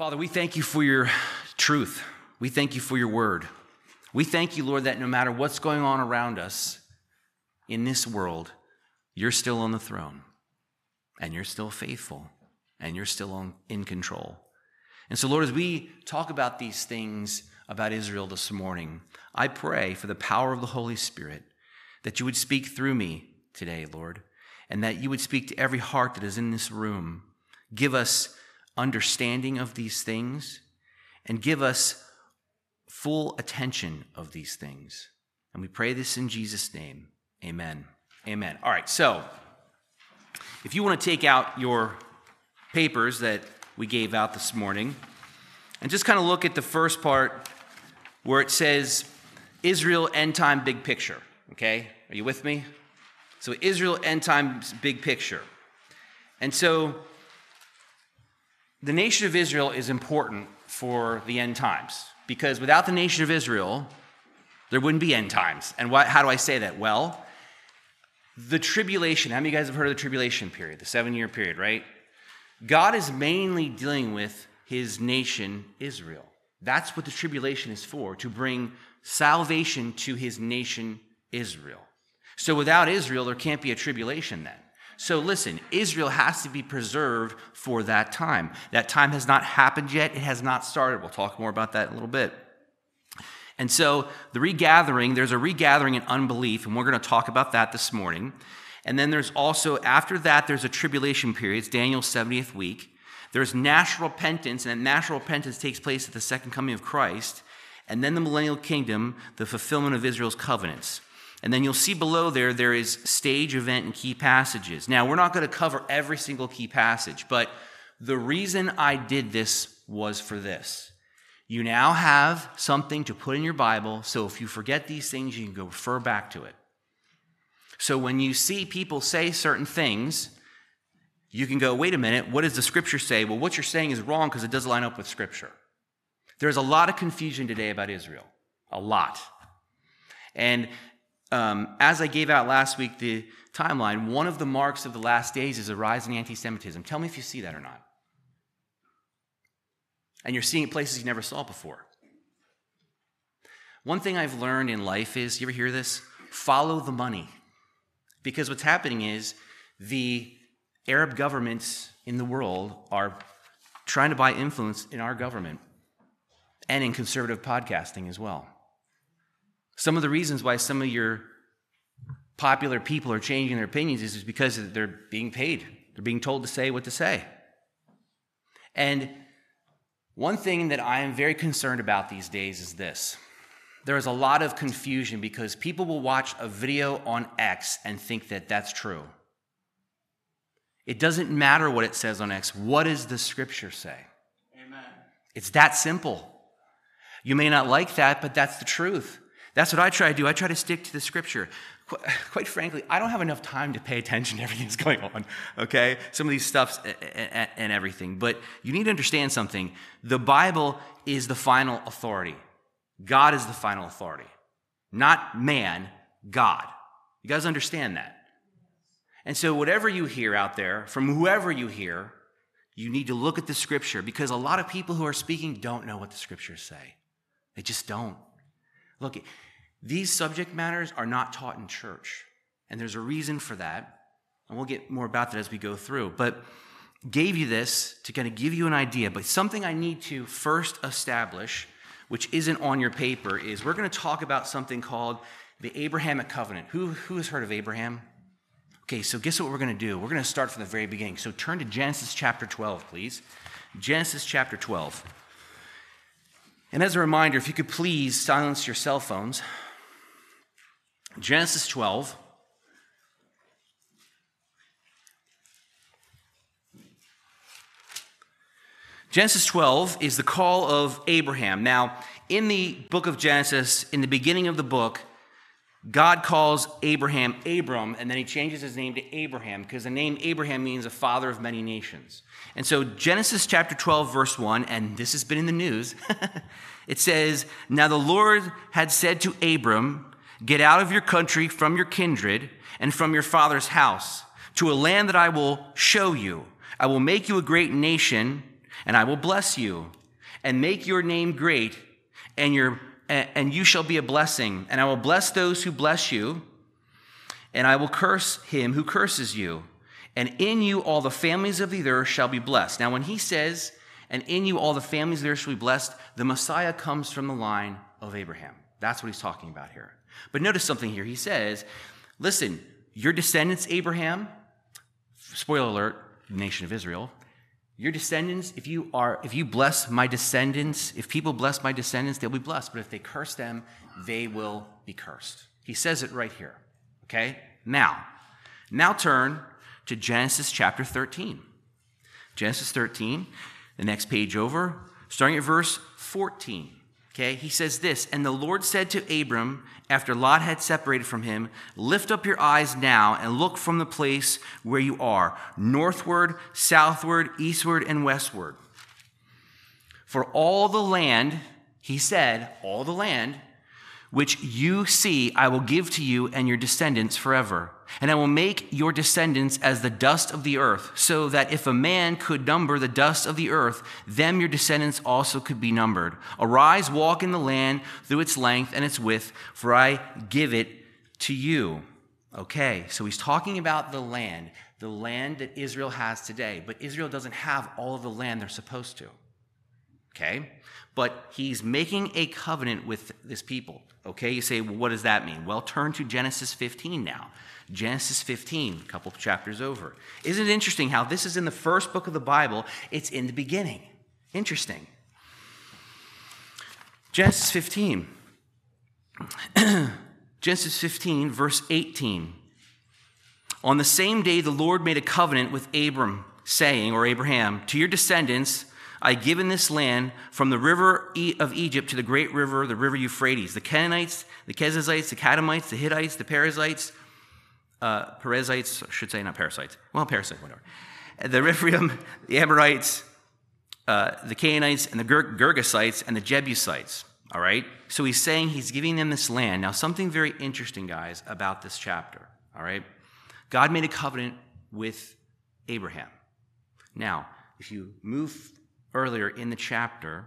Father, we thank you for your truth. We thank you for your word. We thank you, Lord, that no matter what's going on around us in this world, you're still on the throne, and you're still faithful, and you're still in control. And so, Lord, as we talk about these things about Israel this morning, I pray for the power of the Holy Spirit that you would speak through me today, Lord, and that you would speak to every heart that is in this room. Give us understanding of these things and give us full attention of these things. And we pray this in Jesus' name. Amen. Amen. All right, so if you want to take out your papers that we gave out this morning and just kind of look at the first part where it says Israel end time big picture. Okay? Are you with me? So Israel end times big picture. And so the nation of Israel is important for the end times because without the nation of Israel, there wouldn't be end times. And how do I say that? Well, the tribulation, how many of you guys have heard of the tribulation period, the 7-year period, right? God is mainly dealing with his nation, Israel. That's what the tribulation is for, to bring salvation to his nation, Israel. So without Israel, there can't be a tribulation then. So listen, Israel has to be preserved for that time. That time has not happened yet. It has not started. We'll talk more about that in a little bit. And so the regathering, there's a regathering in unbelief, and we're going to talk about that this morning. And then there's also, after that, there's a tribulation period. It's Daniel's 70th week. There's national repentance, and that national repentance takes place at the second coming of Christ. And then the millennial kingdom, the fulfillment of Israel's covenants. And then you'll see below there is stage, event, and key passages. Now, we're not going to cover every single key passage, but the reason I did this was for this. You now have something to put in your Bible, so if you forget these things, you can go refer back to it. So when you see people say certain things, you can go, wait a minute, what does the Scripture say? Well, what you're saying is wrong because it doesn't line up with Scripture. There's a lot of confusion today about Israel. A lot. And as I gave out last week the timeline, one of the marks of the last days is a rise in anti-Semitism. Tell me if you see that or not. And you're seeing it places you never saw before. One thing I've learned in life is, you ever hear this? Follow the money. Because what's happening is the Arab governments in the world are trying to buy influence in our government and in conservative podcasting as well. Some of the reasons why some of your popular people are changing their opinions is because they're being paid. They're being told to say what to say. And one thing that I am very concerned about these days is this. There is a lot of confusion because people will watch a video on X and think that that's true. It doesn't matter what it says on X. What does the Scripture say? Amen. It's that simple. You may not like that, but that's the truth. That's what I try to do. I try to stick to the Scripture. Quite frankly, I don't have enough time to pay attention to everything that's going on, okay? Some of these stuffs and everything. But you need to understand something. The Bible is the final authority. God is the final authority. Not man, God. You guys understand that? And so whatever you hear out there, from whoever you hear, you need to look at the Scripture because a lot of people who are speaking don't know what the Scriptures say. They just don't. Look, these subject matters are not taught in church, and there's a reason for that, and we'll get more about that as we go through. But gave you this to kind of give you an idea, but something I need to first establish, which isn't on your paper, is we're going to talk about something called the Abrahamic covenant. Who has heard of Abraham? Okay, so guess what we're going to do? We're going to start from the very beginning. So turn to Genesis chapter 12, please. Genesis chapter 12. And as a reminder, if you could please silence your cell phones. Genesis 12. Genesis 12 is the call of Abraham. Now, in the book of Genesis, in the beginning of the book, God calls Abraham Abram, and then he changes his name to Abraham because the name Abraham means a father of many nations. And so Genesis chapter 12, verse 1, and this has been in the news, it says, "Now the Lord had said to Abram, get out of your country, from your kindred, and from your father's house, to a land that I will show you. I will make you a great nation. and I will bless you and make your name great, and you shall be a blessing. And I will bless those who bless you, and I will curse him who curses you. And in you all the families of the earth shall be blessed. Now, when he says, and in you all the families of the earth shall be blessed, the Messiah comes from the line of Abraham. That's what he's talking about here. But notice something here. He says, listen, your descendants, Abraham, spoiler alert, nation of Israel, your descendants, if you bless my descendants, if people bless my descendants, they'll be blessed. But if they curse them, they will be cursed. He says it right here. Okay? Now turn to Genesis chapter 13. Genesis 13, the next page over, starting at verse 14. Okay? He says this, and the Lord said to Abram, after Lot had separated from him, lift up your eyes now and look from the place where you are, northward, southward, eastward, and westward. For all the land, he said, all the land, which you see, I will give to you and your descendants forever. And I will make your descendants as the dust of the earth, so that if a man could number the dust of the earth, them your descendants also could be numbered. Arise, walk in the land through its length and its width, for I give it to you. Okay, so he's talking about the land that Israel has today. But Israel doesn't have all of the land they're supposed to. Okay? But he's making a covenant with this people. Okay, you say, well, what does that mean? Well, turn to Genesis 15 now. Genesis 15, a couple chapters over. Isn't it interesting how this is in the first book of the Bible? It's in the beginning. Interesting. Genesis 15. Genesis 15, verse 18. On the same day, the Lord made a covenant with Abram, saying, or Abraham, to your descendants, I give in this land from the river of Egypt to the great river, the river Euphrates, the Canaanites, the Kenizzites, the Kadmonites, the Hittites, the Perizzites, Perizzites, I should say not parasites. Well, parasites, whatever. The Rephaim, the Amorites, the Canaanites, and the Girgasites, and the Jebusites. All right? So he's saying he's giving them this land. Now, something very interesting, guys, about this chapter. All right? God made a covenant with Abraham. Now, if you move earlier in the chapter,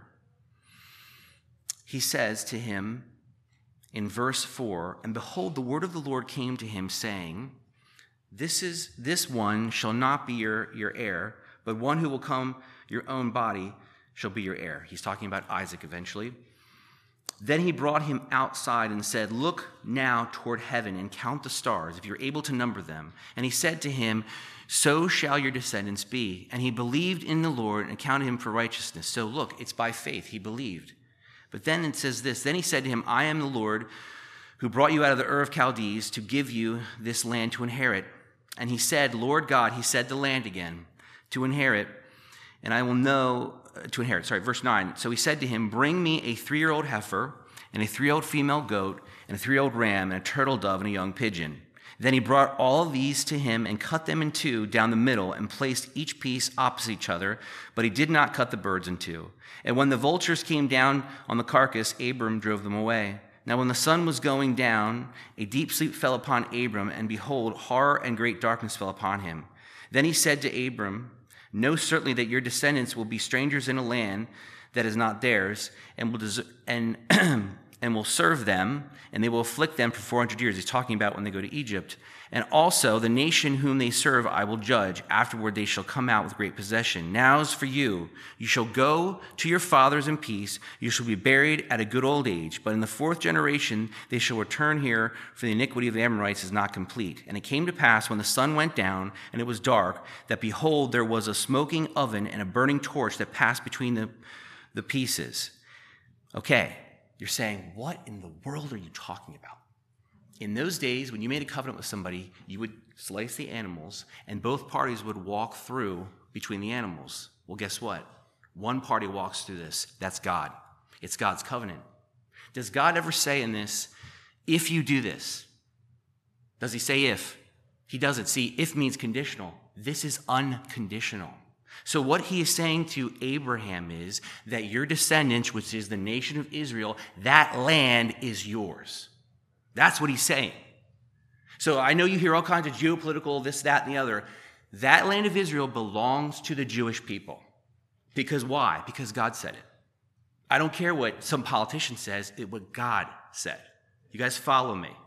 he says to him in verse 4, and behold, the word of the Lord came to him, saying, this one shall not be your heir, but one who will come your own body shall be your heir. He's talking about Isaac eventually. Then he brought him outside and said, look now toward heaven and count the stars, if you're able to number them. And he said to him, so shall your descendants be. And he believed in the Lord and counted him for righteousness. So look, it's by faith he believed. But then it says this, then he said to him, I am the Lord who brought you out of the Ur of Chaldees to give you this land to inherit. And he said, Lord God, he said the land again, to inherit, and I will know, to inherit, verse 9. So he said to him, bring me a 3-year-old heifer and a 3-year-old female goat and a 3-year-old ram and a turtle dove and a young pigeon. Then he brought all these to him and cut them in two down the middle and placed each piece opposite each other, but he did not cut the birds in two. And when the vultures came down on the carcass, Abram drove them away. Now when the sun was going down, a deep sleep fell upon Abram, and behold, horror and great darkness fell upon him. Then he said to Abram, know certainly that your descendants will be strangers in a land that is not theirs, and will serve them, and they will afflict them for 400 years. He's talking about when they go to Egypt. And also the nation whom they serve I will judge. Afterward they shall come out with great possession. Now as for you, you shall go to your fathers in peace. You shall be buried at a good old age. But in the 4th generation they shall return here, for the iniquity of the Amorites is not complete. And it came to pass when the sun went down and it was dark, that behold, there was a smoking oven and a burning torch that passed between the pieces. Okay. You're saying, what in the world are you talking about? In those days, when you made a covenant with somebody, you would slice the animals, and both parties would walk through between the animals. Well, guess what? One party walks through this. That's God. It's God's covenant. Does God ever say in this, if you do this? Does he say if? He doesn't. See, if means conditional. This is unconditional. So what he is saying to Abraham is that your descendants, which is the nation of Israel, that land is yours. That's what he's saying. So I know you hear all kinds of geopolitical, this, that, and the other. That land of Israel belongs to the Jewish people. Because why? Because God said it. I don't care what some politician says, it's what God said. You guys follow me?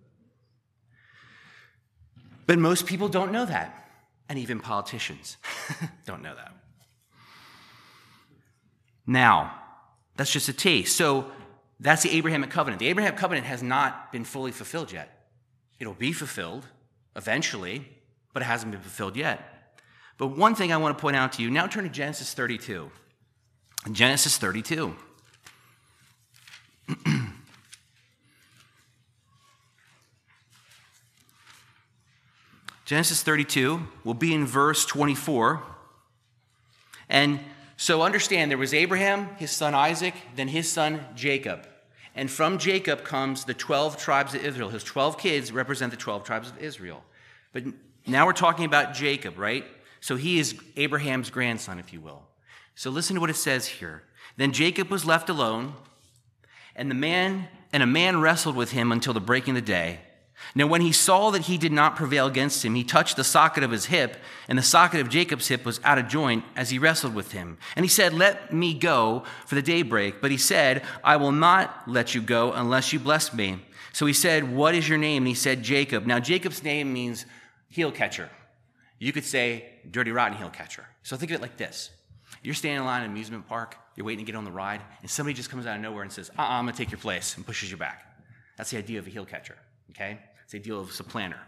But most people don't know that. And even politicians don't know that. Now, that's just a taste. So that's the Abrahamic covenant. The Abrahamic covenant has not been fully fulfilled yet. It'll be fulfilled eventually, but it hasn't been fulfilled yet. But one thing I want to point out to you, now turn to Genesis 32. Genesis 32. Genesis 32 will be in verse 24. And so understand, there was Abraham, his son Isaac, then his son Jacob. And from Jacob comes the 12 tribes of Israel. His 12 kids represent the 12 tribes of Israel. But now we're talking about Jacob, right? So he is Abraham's grandson, if you will. So listen to what it says here. Then Jacob was left alone, and a man wrestled with him until the breaking of the day. Now when he saw that he did not prevail against him, he touched the socket of his hip, and the socket of Jacob's hip was out of joint as he wrestled with him. And he said, "Let me go, for the daybreak." But he said, "I will not let you go unless you bless me." So he said, "What is your name?" And he said, "Jacob." Now Jacob's name means heel catcher. You could say dirty, rotten heel catcher. So think of it like this. You're standing in line at an amusement park, you're waiting to get on the ride, and somebody just comes out of nowhere and says, I'm going to take your place, and pushes you back. That's the idea of a heel catcher, okay? It's the idea of a supplanter.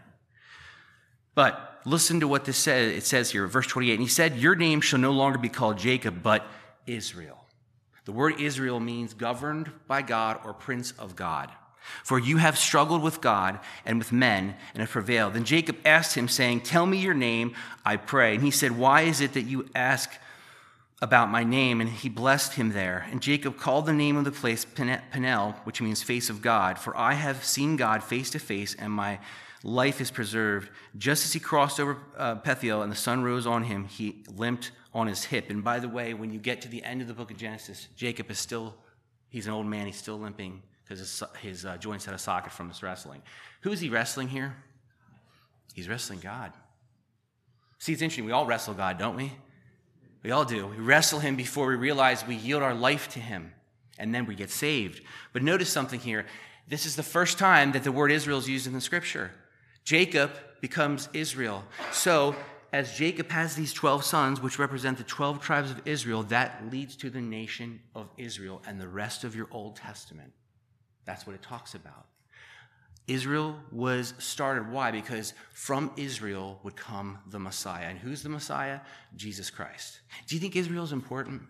But listen to what this says. It says here, verse 28, and he said, "Your name shall no longer be called Jacob, but Israel." The word Israel means governed by God or prince of God. "For you have struggled with God and with men and have prevailed." Then Jacob asked him, saying, "Tell me your name, I pray." And he said, "Why is it that you ask about my name?" And he blessed him there. And Jacob called the name of the place Peniel, which means face of God. "For I have seen God face to face, and my life is preserved." Just as he crossed over Pethiel and the sun rose on him, he limped on his hip. And by the way, when you get to the end of the book of Genesis, Jacob is still, he's an old man, he's still limping because his joints had a socket from his wrestling. Who is he wrestling here? He's wrestling God. See, it's interesting. We all wrestle God, don't we? We all do. We wrestle him before we realize we yield our life to him, and then we get saved. But notice something here. This is the first time that the word Israel is used in the scripture. Jacob becomes Israel. So, as Jacob has these 12 sons, which represent the 12 tribes of Israel, that leads to the nation of Israel and the rest of your Old Testament. That's what it talks about. Israel was started. Why? Because from Israel would come the Messiah. And who's the Messiah? Jesus Christ. Do you think Israel is important?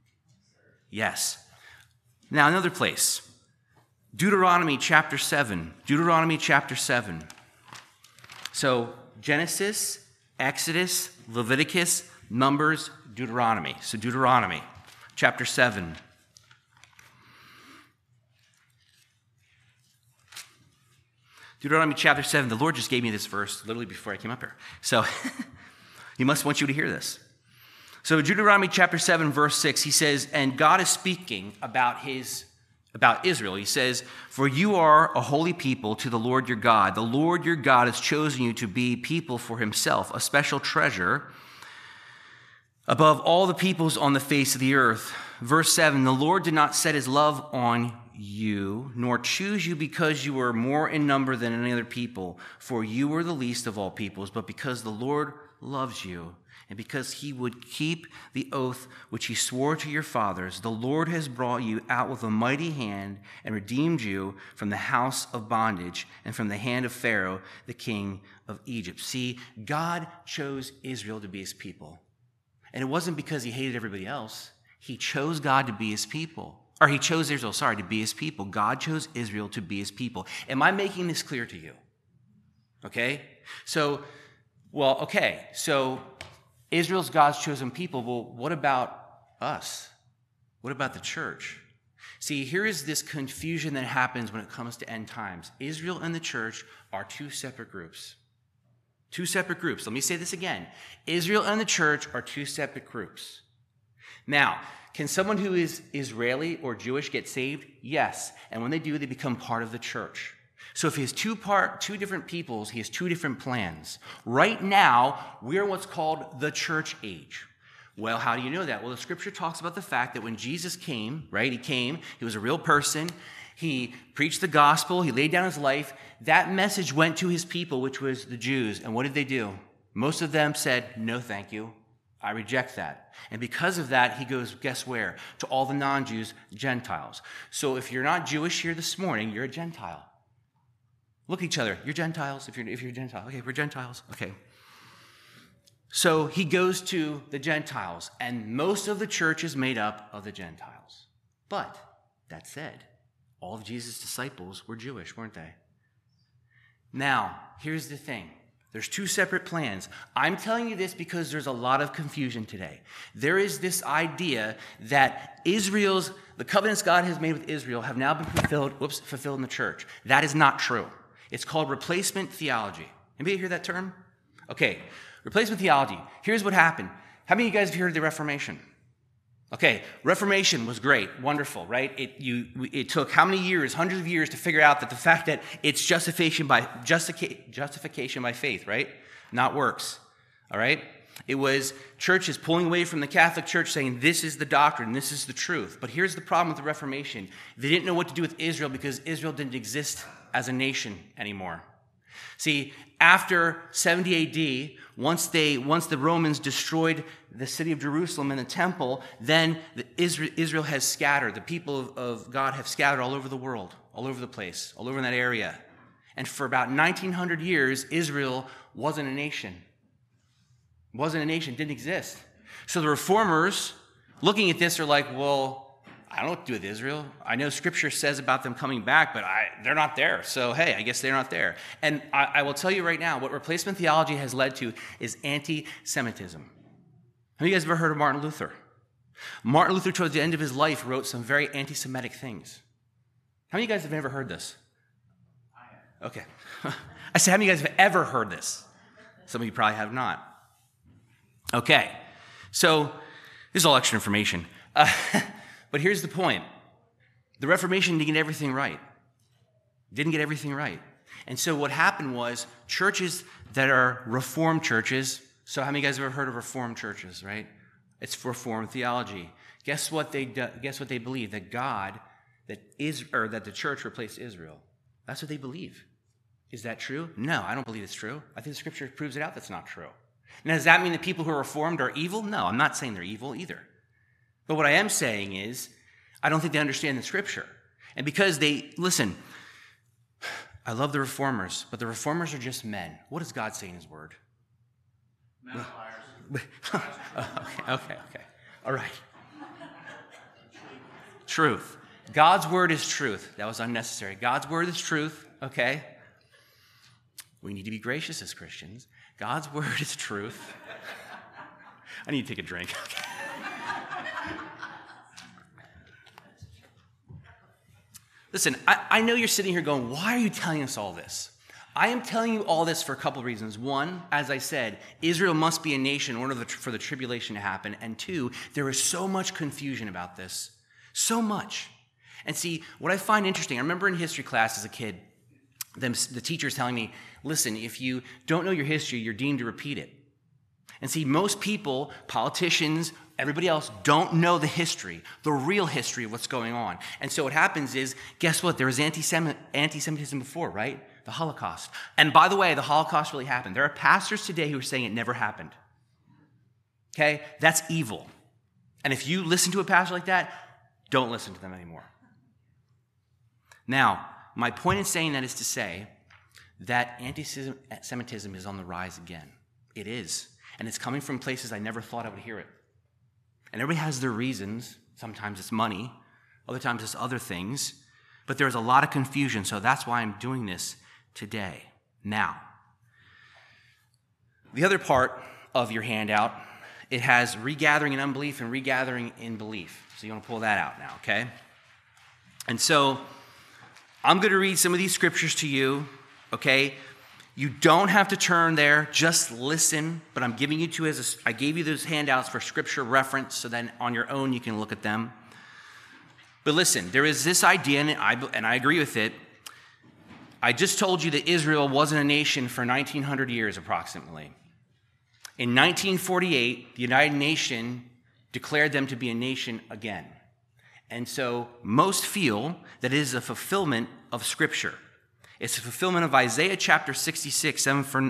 Yes. Now, another place. Deuteronomy chapter 7. Deuteronomy chapter 7. So, Genesis, Exodus, Leviticus, Numbers, Deuteronomy. So, Deuteronomy chapter 7. Deuteronomy chapter 7, the Lord just gave me this verse literally before I came up here. So he must want you to hear this. So Deuteronomy chapter 7, verse 6, he says, and God is speaking about Israel. He says, "For you are a holy people to the Lord your God. The Lord your God has chosen you to be people for himself, a special treasure above all the peoples on the face of the earth." Verse 7, "The Lord did not set his love on you, nor choose you because you were more in number than any other people, for you were the least of all peoples, but because the Lord loves you, and because he would keep the oath which he swore to your fathers, the Lord has brought you out with a mighty hand and redeemed you from the house of bondage and from the hand of Pharaoh, the king of Egypt." See, God chose Israel to be his people. And it wasn't because he hated everybody else. He chose God to be his people. Or he chose Israel, to be his people. God chose Israel to be his people. Am I making this clear to you? Okay? So Israel's God's chosen people. Well, what about us? What about the church? See, here is this confusion that happens when it comes to end times. Israel and the church are two separate groups. Two separate groups. Let me say this again. Israel and the church are two separate groups. Now, can someone who is Israeli or Jewish get saved? Yes. And when they do, they become part of the church. So if he has two different peoples, he has two different plans. Right now, we're what's called the church age. Well, how do you know that? Well, the scripture talks about the fact that when Jesus came, right? He was a real person. He preached the gospel. He laid down his life. That message went to his people, which was the Jews. And what did they do? Most of them said, no, thank you. I reject that. And because of that, he goes, guess where? To all the non-Jews, Gentiles. So if you're not Jewish here this morning, you're a Gentile. Look at each other. You're Gentiles if you're a Gentile. Okay, we're Gentiles. Okay. So he goes to the Gentiles, and most of the church is made up of the Gentiles. But that said, all of Jesus' disciples were Jewish, weren't they? Now, here's the thing. There's two separate plans. I'm telling you this because there's a lot of confusion today. There is this idea that the covenants God has made with Israel have now been fulfilled in the church. That is not true. It's called replacement theology. Anybody hear that term? Okay, replacement theology. Here's what happened. How many of you guys have heard of the Reformation? Okay, Reformation was great, wonderful, right? It took how many years, hundreds of years to figure out that the fact that it's justification by faith, right? Not works, all right? It was churches pulling away from the Catholic Church saying, this is the doctrine, this is the truth. But here's the problem with the Reformation. They didn't know what to do with Israel because Israel didn't exist as a nation anymore. See, after 70 AD, once the Romans destroyed the city of Jerusalem and the temple, then Israel has scattered. The people of God have scattered all over the world, all over the place, all over in that area. And for about 1900 years, Israel wasn't a nation. Didn't exist. So the reformers, looking at this, are like, well, I don't know what to do with Israel. I know Scripture says about them coming back, but they're not there. So, hey, I guess they're not there. And I will tell you right now, what replacement theology has led to is anti-Semitism. Have you guys ever heard of Martin Luther? Martin Luther, towards the end of his life, wrote some very anti-Semitic things. How many of you guys have ever heard this? I have. Okay. I said, how many of you guys have ever heard this? Some of you probably have not. Okay. So, this is all extra information. But here's the point. The Reformation didn't get everything right. And so what happened was churches that are Reformed churches, so how many of you guys have ever heard of Reformed churches, right? It's Reformed theology. Guess what they believe? That the church replaced Israel. That's what they believe. Is that true? No, I don't believe it's true. I think the Scripture proves it out that's not true. Now, does that mean that people who are Reformed are evil? No, I'm not saying they're evil either. But what I am saying is, I don't think they understand the Scripture. And because listen, I love the Reformers, but the Reformers are just men. What does God say in His Word? Men are liars. Okay. All right. Truth. God's Word is truth. That was unnecessary. God's Word is truth, okay? We need to be gracious as Christians. God's Word is truth. I need to take a drink. Listen, I know you're sitting here going, why are you telling us all this? I am telling you all this for a couple of reasons. One, as I said, Israel must be a nation in order for the tribulation to happen. And two, there is so much confusion about this. So much. And see, what I find interesting, I remember in history class as a kid, the teachers telling me, listen, if you don't know your history, you're deemed to repeat it. And see, most people, politicians, everybody else, don't know the history, the real history of what's going on. And so what happens is, guess what? There was anti-Semitism before, right? The Holocaust. And by the way, the Holocaust really happened. There are pastors today who are saying it never happened. Okay? That's evil. And if you listen to a pastor like that, don't listen to them anymore. Now, my point in saying that is to say that anti-Semitism is on the rise again. It is. And it's coming from places I never thought I would hear it. And everybody has their reasons. Sometimes it's money. Other times it's other things. But there's a lot of confusion, so that's why I'm doing this today. Now, the other part of your handout, it has regathering in unbelief and regathering in belief. So you want to pull that out now, okay? And so I'm going to read some of these scriptures to you, okay? You don't have to turn there, just listen, but I'm giving you I gave you those handouts for scripture reference, so then on your own you can look at them. But listen, there is this idea, and I agree with it. I just told you that Israel wasn't a nation for 1900 years approximately. In 1948, the United Nations declared them to be a nation again. And so most feel that it is a fulfillment of Scripture. It's a fulfillment of Isaiah chapter 66,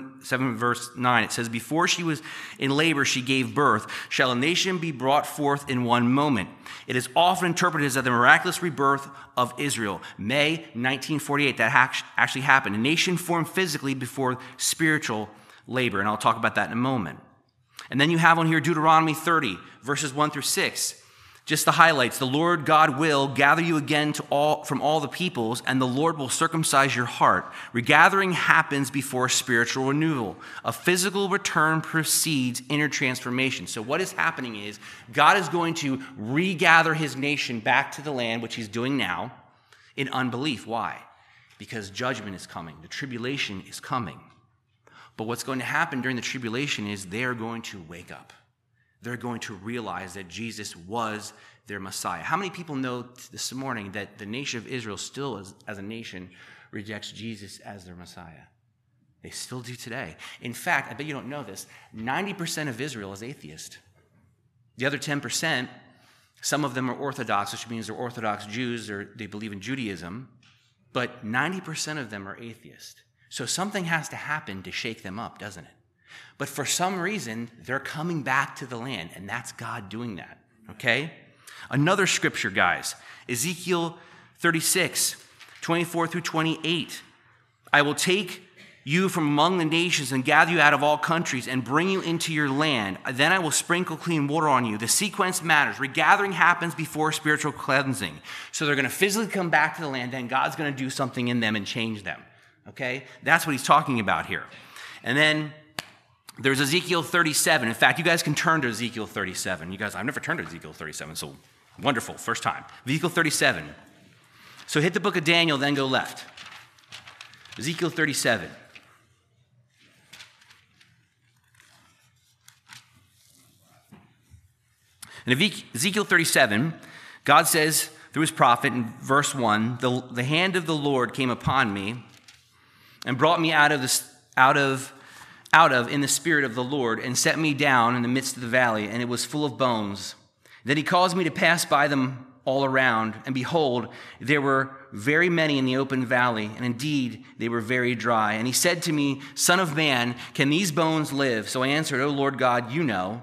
7 verse 9. It says, before she was in labor, she gave birth. Shall a nation be brought forth in one moment? It is often interpreted as the miraculous rebirth of Israel. May 1948, that actually happened. A nation formed physically before spiritual labor. And I'll talk about that in a moment. And then you have on here Deuteronomy 30, verses 1 through 6. Just the highlights. The Lord God will gather you again from all the peoples, and the Lord will circumcise your heart. Regathering happens before spiritual renewal. A physical return precedes inner transformation. So what is happening is God is going to regather his nation back to the land, which he's doing now, in unbelief. Why? Because judgment is coming. The tribulation is coming. But what's going to happen during the tribulation is they are going to wake up. They're going to realize that Jesus was their Messiah. How many people know this morning that the nation of Israel still, as a nation, rejects Jesus as their Messiah? They still do today. In fact, I bet you don't know this, 90% of Israel is atheist. The other 10%, some of them are Orthodox, which means they're Orthodox Jews or they believe in Judaism, but 90% of them are atheist. So something has to happen to shake them up, doesn't it? But for some reason, they're coming back to the land, and that's God doing that, okay? Another scripture, guys, Ezekiel 36, 24 through 28. I will take you from among the nations and gather you out of all countries and bring you into your land. Then I will sprinkle clean water on you. The sequence matters. Regathering happens before spiritual cleansing. So they're going to physically come back to the land, then God's going to do something in them and change them, okay? That's what he's talking about here. And then there's Ezekiel 37. In fact, you guys can turn to Ezekiel 37. You guys, I've never turned to Ezekiel 37, so wonderful, first time. Ezekiel 37. So hit the book of Daniel, then go left. Ezekiel 37. In Ezekiel 37, God says through his prophet in verse 1, the hand of the Lord came upon me and brought me out of in the spirit of the Lord, and set me down in the midst of the valley, and it was full of bones. Then he caused me to pass by them all around, and behold, there were very many in the open valley, and indeed they were very dry. And he said to me, Son of man, can these bones live? So I answered, O Lord God, you know.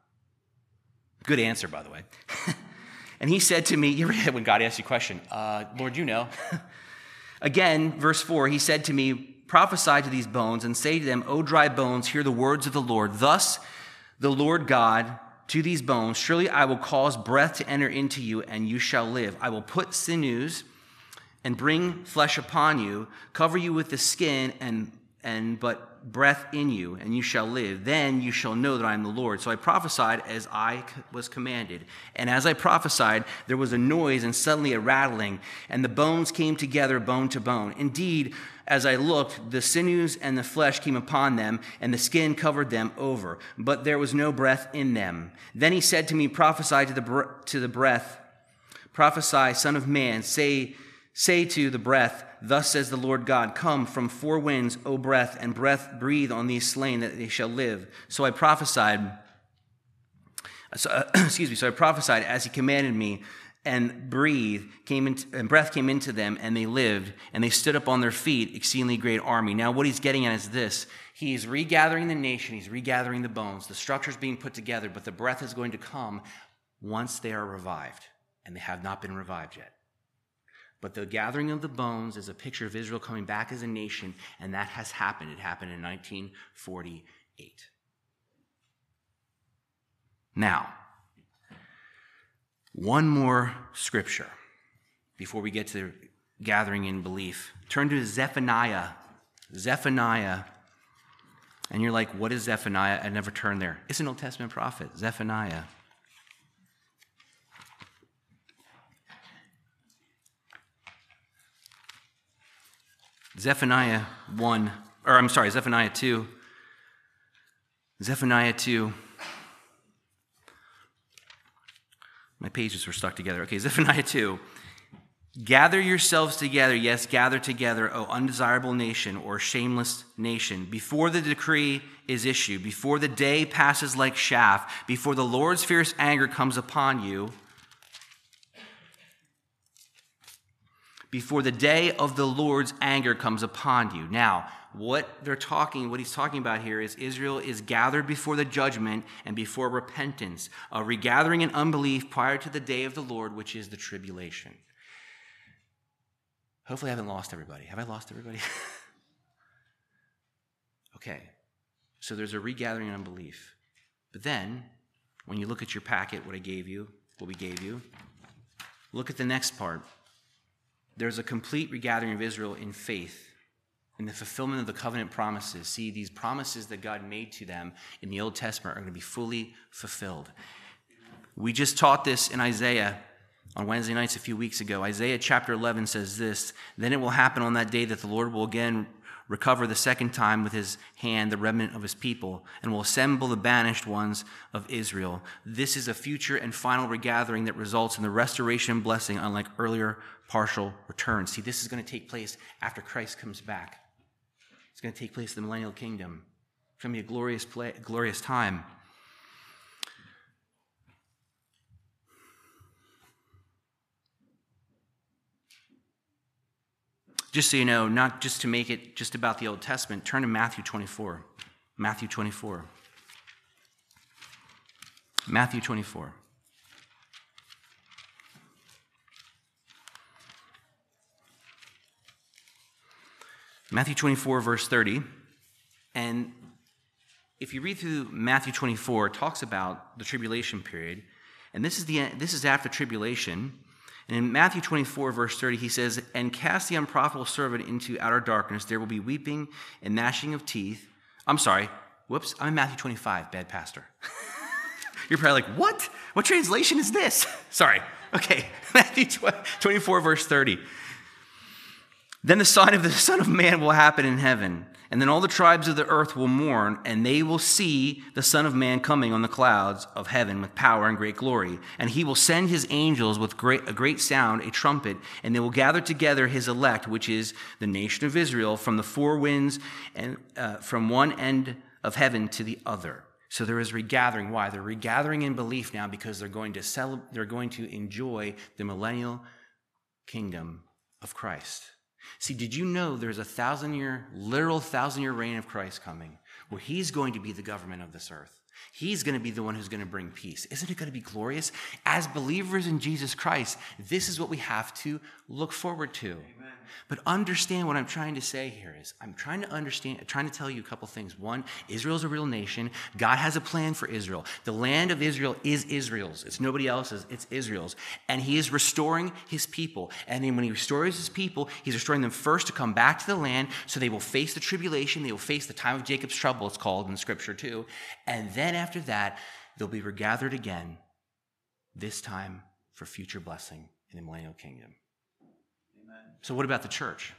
Good answer, by the way. And he said to me, you ever had when God asks you a question, Lord, you know. Again, verse 4, he said to me, prophesy to these bones and say to them, O dry bones, hear the words of the Lord. Thus the Lord God to these bones, surely I will cause breath to enter into you, and you shall live. I will put sinews and bring flesh upon you, cover you with the skin, and but breath in you, and you shall live. Then you shall know that I am the Lord. So I prophesied as I was commanded. And as I prophesied, there was a noise and suddenly a rattling, and the bones came together bone to bone. Indeed, as I looked, the sinews and the flesh came upon them, and the skin covered them over, but there was no breath in them. Then he said to me, prophesy to the breath, prophesy, son of man, say to the breath, thus says the Lord God, come from four winds, O breath, and breathe on these slain that they shall live. So I prophesied, so I prophesied as he commanded me, and breath came into them, and they lived, and they stood up on their feet, exceedingly great army. Now what he's getting at is this. He's regathering the nation, he's regathering the bones, the structure's being put together, but the breath is going to come once they are revived, and they have not been revived yet. But the gathering of the bones is a picture of Israel coming back as a nation, and that has happened. It happened in 1948. Now, one more scripture before we get to gathering in belief. Turn to Zephaniah. Zephaniah. And you're like, what is Zephaniah? I never turned there. It's an Old Testament prophet, Zephaniah. Zephaniah 2. Zephaniah 2. My pages were stuck together. Okay, Zephaniah 2. Gather yourselves together, yes, gather together, O undesirable nation or shameless nation, before the decree is issued, before the day passes like chaff, before the Lord's fierce anger comes upon you, before the day of the Lord's anger comes upon you. Now, what he's talking about here is Israel is gathered before the judgment and before repentance, a regathering in unbelief prior to the day of the Lord, which is the tribulation. Hopefully I haven't lost everybody. Have I lost everybody? Okay, so there's a regathering in unbelief. But then, when you look at your packet, what we gave you, look at the next part. There's a complete regathering of Israel in faith, in the fulfillment of the covenant promises. See, these promises that God made to them in the Old Testament are going to be fully fulfilled. We just taught this in Isaiah on Wednesday nights a few weeks ago. Isaiah chapter 11 says this, "Then it will happen on that day that the Lord will again recover the second time with his hand the remnant of his people, and will assemble the banished ones of Israel." This is a future and final regathering that results in the restoration and blessing, unlike earlier partial returns. See, this is going to take place after Christ comes back. It's going to take place in the millennial kingdom. It's going to be a glorious time. Just so you know, not just to make it just about the Old Testament, turn to Matthew 24. Matthew 24. Matthew 24. Matthew 24, verse 30. And if you read through Matthew 24, it talks about the tribulation period. And this is after tribulation. And in Matthew 24, verse 30, he says, "And cast the unprofitable servant into outer darkness. There will be weeping and gnashing of teeth." I'm sorry. Whoops. I'm in Matthew 25, bad pastor. You're probably like, what? What translation is this? Sorry. Okay. Matthew 24, verse 30. "Then the sign of the Son of Man will happen in heaven. And then all the tribes of the earth will mourn, and they will see the Son of Man coming on the clouds of heaven with power and great glory. And he will send his angels with a great sound, a trumpet, and they will gather together his elect, which is the nation of Israel, from the four winds and from one end of heaven to the other." So there is regathering. Why? They're regathering in belief now because they're going to enjoy the millennial kingdom of Christ. See, did you know there's a literal 1,000-year reign of Christ coming, where he's going to be the government of this earth? He's going to be the one who's going to bring peace. Isn't it going to be glorious? As believers in Jesus Christ, this is what we have to look forward to. Amen. But understand what I'm trying to say here is, I'm trying to tell you a couple things. One, Israel's a real nation. God has a plan for Israel. The land of Israel is Israel's. It's nobody else's. It's Israel's. And he is restoring his people. And then when he restores his people, he's restoring them first to come back to the land so they will face the tribulation. They will face the time of Jacob's trouble, it's called in Scripture too. And then after that, they'll be regathered again, this time for future blessing in the millennial kingdom. Amen. So what about the church?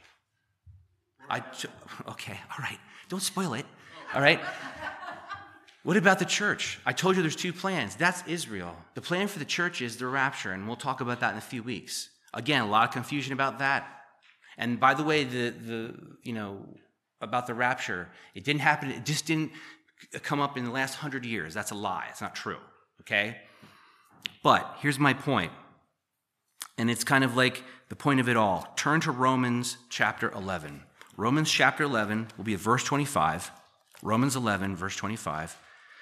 Okay, all right. Don't spoil it, all right? What about the church? I told you there's two plans. That's Israel. The plan for the church is the rapture, and we'll talk about that in a few weeks. Again, a lot of confusion about that. And by the way, about the rapture, it didn't happen. It just didn't come up in the last 100 years. That's a lie. It's not true, okay? But here's my point, and it's kind of like the point of it all. Turn to Romans chapter 11. Romans chapter 11 will be at verse 25. Romans 11, verse 25.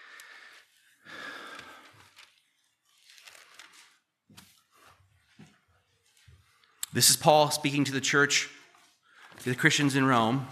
This is Paul speaking to the church, to the Christians in Rome.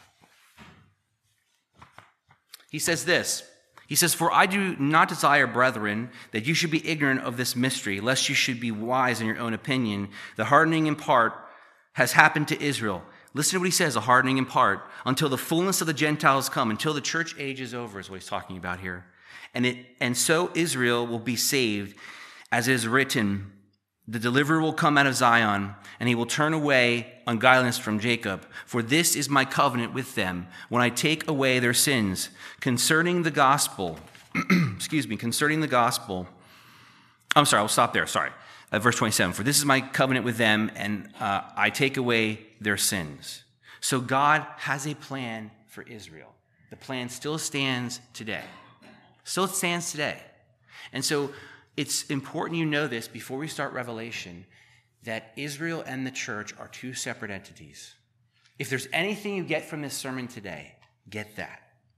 He says this. He says, "For I do not desire, brethren, that you should be ignorant of this mystery, lest you should be wise in your own opinion. The hardening in part has happened to Israel." Listen to what he says, a hardening in part, "until the fullness of the Gentiles come," until the church age is over, is what he's talking about here. And so Israel will be saved, as it is written, "The deliverer will come out of Zion, and he will turn away ungodliness from Jacob. For this is my covenant with them, when I take away their sins. Concerning the gospel," concerning the gospel. I'm sorry, I'll stop there, sorry. Verse 27, for this is my covenant with them, and I take away their sins. So God has a plan for Israel. The plan still stands today. Still stands today. And so it's important you know this before we start Revelation, that Israel and the church are two separate entities. If there's anything you get from this sermon today, get that.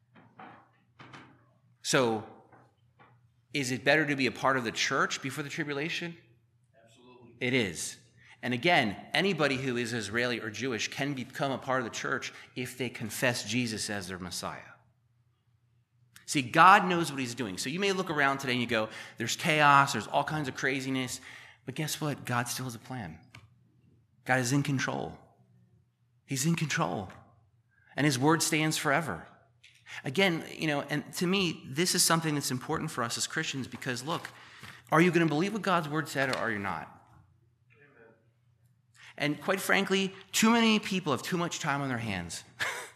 So, is it better to be a part of the church before the tribulation? Absolutely. It is. And again, anybody who is Israeli or Jewish can become a part of the church if they confess Jesus as their Messiah. See, God knows what he's doing. So you may look around today and you go, there's chaos, there's all kinds of craziness. But guess what? God still has a plan. God is in control. He's in control. And his word stands forever. Again, and to me, this is something that's important for us as Christians because, look, are you going to believe what God's word said or are you not? Amen. And quite frankly, too many people have too much time on their hands.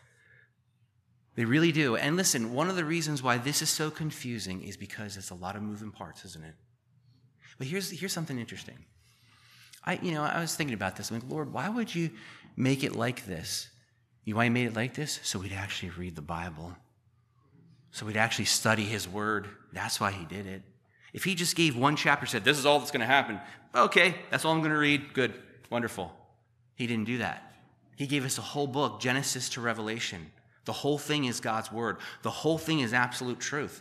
They really do. And listen, one of the reasons why this is so confusing is because it's a lot of moving parts, isn't it? But here's something interesting. I was thinking about this. I'm like, Lord, why would you make it like this? You know why he made it like this? So we'd actually read the Bible. So we'd actually study his word. That's why he did it. If he just gave one chapter, said, this is all that's going to happen. Okay, that's all I'm going to read. Good, wonderful. He didn't do that. He gave us a whole book, Genesis to Revelation. The whole thing is God's word. The whole thing is absolute truth.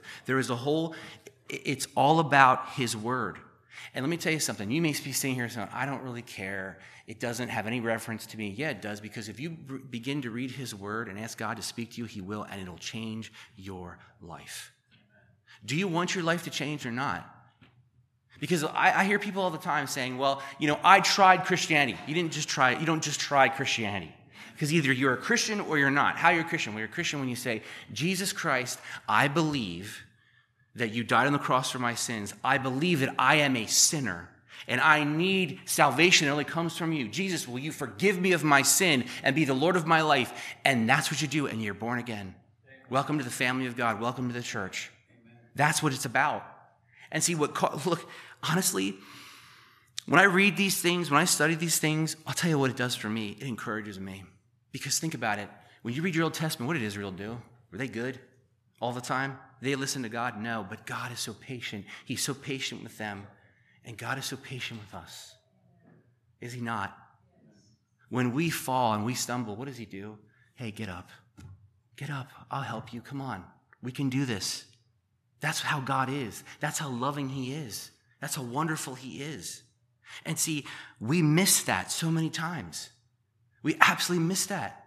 It's all about his word. And let me tell you something. You may be sitting here saying, I don't really care. It doesn't have any reference to me. Yeah, it does, because if you begin to read his word and ask God to speak to you, he will, and it'll change your life. Do you want your life to change or not? Because I hear people all the time saying, well, I tried Christianity. You don't just try Christianity. Because either you're a Christian or you're not. How you're a Christian? Well, you're a Christian when you say, Jesus Christ, I believe that you died on the cross for my sins. I believe that I am a sinner and I need salvation. It only comes from you. Jesus, will you forgive me of my sin and be the Lord of my life? And that's what you do, and you're born again. Amen. Welcome to the family of God. Welcome to the church. Amen. That's what it's about. And see, look, honestly, when I read these things, when I study these things, I'll tell you what it does for me. It encourages me. Because think about it. When you read your Old Testament, what did Israel do? Were they good all the time? Did they listen to God? No, but God is so patient. He's so patient with them. And God is so patient with us. Is he not? When we fall and we stumble, what does he do? Hey, get up. Get up. I'll help you. Come on. We can do this. That's how God is. That's how loving he is. That's how wonderful he is. And see, we miss that so many times. We absolutely miss that.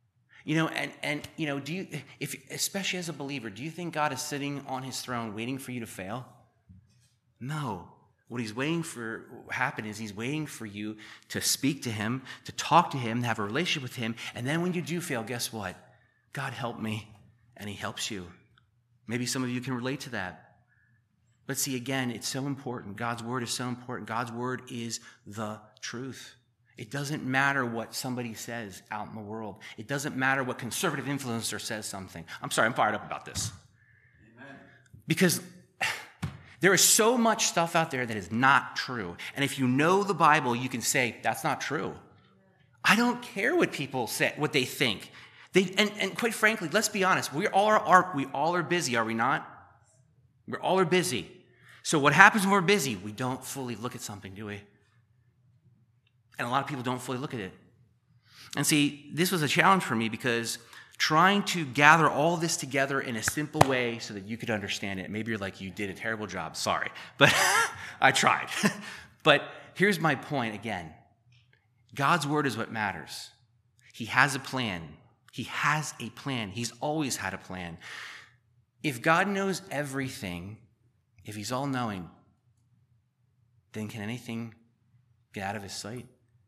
Especially as a believer, do you think God is sitting on his throne waiting for you to fail? No. What he's waiting for happen is he's waiting for you to speak to him, to talk to him, to have a relationship with him. And then when you do fail, guess what? God help me. And he helps you. Maybe some of you can relate to that. But see, again, it's so important. God's word is so important. God's word is the truth. It doesn't matter what somebody says out in the world. It doesn't matter what conservative influencer says something. I'm sorry, I'm fired up about this. Amen. Because there is so much stuff out there that is not true. And if you know the Bible, you can say, that's not true. I don't care what people say, what they think. And quite frankly, let's be honest, we all are busy, are we not? We all are busy. So what happens when we're busy? We don't fully look at something, do we? And a lot of people don't fully look at it. And see, this was a challenge for me because trying to gather all this together in a simple way so that you could understand it. Maybe you're like, you did a terrible job. Sorry. But I tried. But here's my point again. God's word is what matters. He has a plan. He has a plan. He's always had a plan. If God knows everything, if he's all-knowing, then can anything get out of his sight?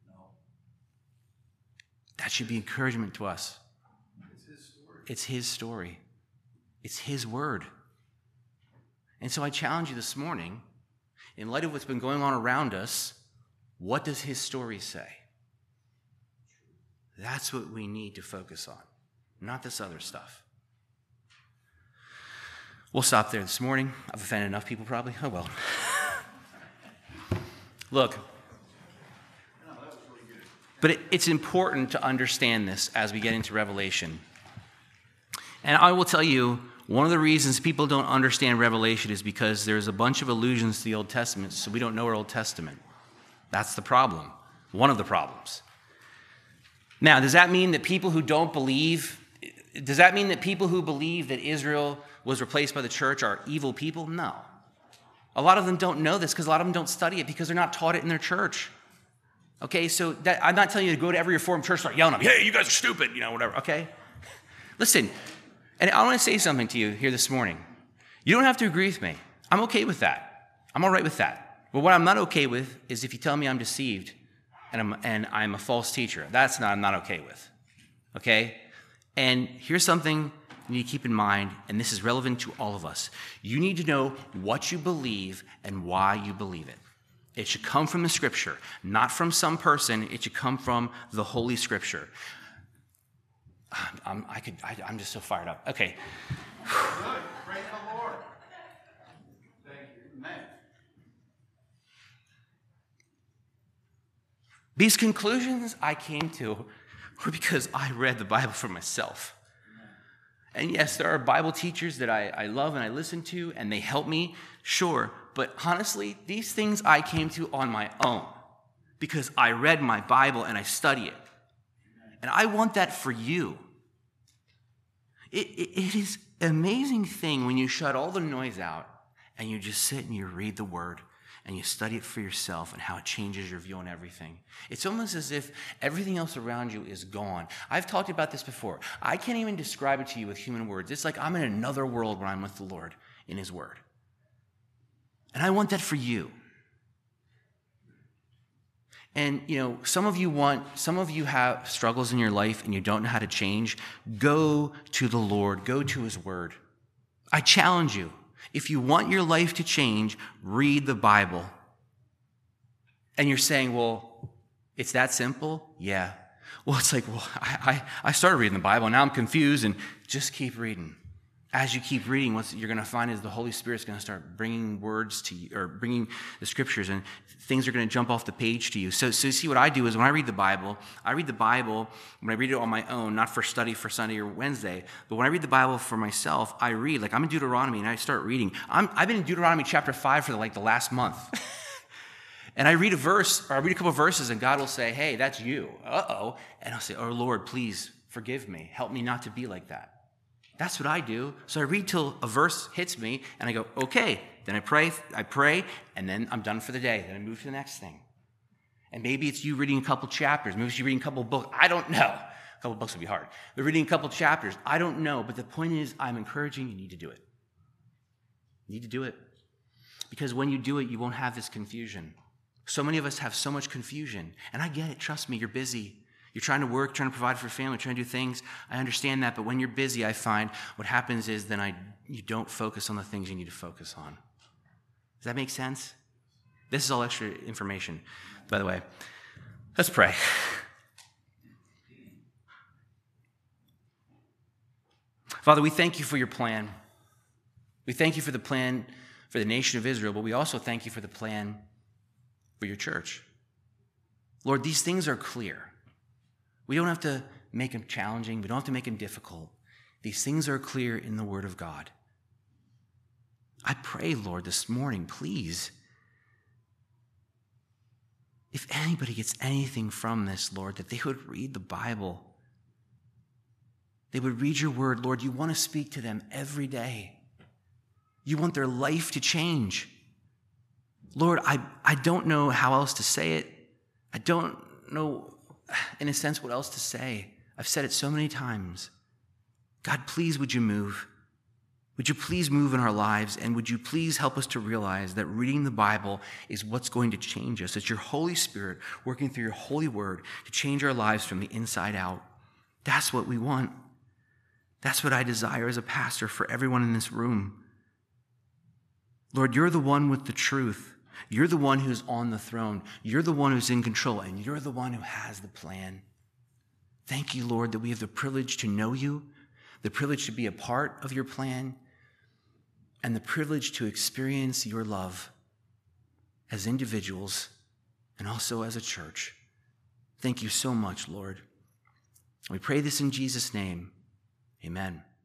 That should be encouragement to us. It's his story. It's his story. It's his word. And so I challenge you this morning, in light of what's been going on around us, what does his story say? That's what we need to focus on, not this other stuff. We'll stop there this morning. I've offended enough people probably. Oh well. Look, but it's important to understand this as we get into Revelation. And I will tell you, one of the reasons people don't understand Revelation is because there's a bunch of allusions to the Old Testament, so we don't know our Old Testament. That's the problem, one of the problems. Now, does that mean that people who believe that Israel was replaced by the church are evil people? No. A lot of them don't know this because a lot of them don't study it because they're not taught it in their church. Okay, so I'm not telling you to go to every Reformed church and start yelling at them, hey, you guys are stupid, whatever, okay? Listen, and I want to say something to you here this morning. You don't have to agree with me. I'm okay with that. I'm all right with that. But what I'm not okay with is if you tell me I'm deceived and I'm a false teacher. I'm not okay with, okay? And here's something you need to keep in mind, and this is relevant to all of us. You need to know what you believe and why you believe it. It should come from the Scripture, not from some person. It should come from the Holy Scripture. I'm just so fired up. Okay. Good. Praise the Lord. Thank you. Amen. These conclusions I came to were because I read the Bible for myself. And yes, there are Bible teachers that I love and I listen to, and they help me, sure. But honestly, these things I came to on my own because I read my Bible and I study it. And I want that for you. It is an amazing thing when you shut all the noise out and you just sit and you read the Word and you study it for yourself and how it changes your view on everything. It's almost as if everything else around you is gone. I've talked about this before. I can't even describe it to you with human words. It's like I'm in another world when I'm with the Lord in His Word. And I want that for you. And, some of you have struggles in your life and you don't know how to change. Go to the Lord. Go to His Word. I challenge you. If you want your life to change, read the Bible. And you're saying, well, it's that simple? Yeah. Well, it's like, I started reading the Bible and now I'm confused, and just keep reading. As you keep reading, what you're going to find is the Holy Spirit's going to start bringing words to you, or bringing the Scriptures, and things are going to jump off the page to you. So see, what I do is when I read the Bible when I read it on my own, not for study for Sunday or Wednesday, but when I read the Bible for myself, I read. Like I'm in Deuteronomy, and I start reading. I've been in Deuteronomy chapter 5 for the last month. And I read a verse, or I read a couple of verses, and God will say, hey, that's you. Uh-oh. And I'll say, oh, Lord, please forgive me. Help me not to be like that. That's what I do. So I read till a verse hits me, and I go, okay. Then I pray, and then I'm done for the day. Then I move to the next thing. And maybe it's you reading a couple chapters. Maybe it's you reading a couple books. I don't know. A couple books would be hard. But reading a couple chapters, I don't know. But the point is, I'm encouraging you need to do it. You need to do it. Because when you do it, you won't have this confusion. So many of us have so much confusion. And I get it. Trust me, you're busy. You're trying to work, trying to provide for your family, trying to do things. I understand that, but when you're busy, I find what happens is then you don't focus on the things you need to focus on. Does that make sense? This is all extra information, by the way. Let's pray. Father, we thank you for your plan. We thank you for the plan for the nation of Israel, but we also thank you for the plan for your church. Lord, these things are clear. We don't have to make them challenging. We don't have to make them difficult. These things are clear in the Word of God. I pray, Lord, this morning, please, if anybody gets anything from this, Lord, that they would read the Bible. They would read your Word. Lord, you want to speak to them every day. You want their life to change. Lord, I don't know how else to say it. I don't know, in a sense, what else to say. I've said it so many times. God, please would you move? Would you please move in our lives, and would you please help us to realize that reading the Bible is what's going to change us. It's your Holy Spirit working through your holy word to change our lives from the inside out. That's what we want. That's what I desire as a pastor for everyone in this room. Lord, you're the one with the truth. You're the one who's on the throne. You're the one who's in control, and you're the one who has the plan. Thank you, Lord, that we have the privilege to know you, the privilege to be a part of your plan, and the privilege to experience your love as individuals and also as a church. Thank you so much, Lord. We pray this in Jesus' name. Amen.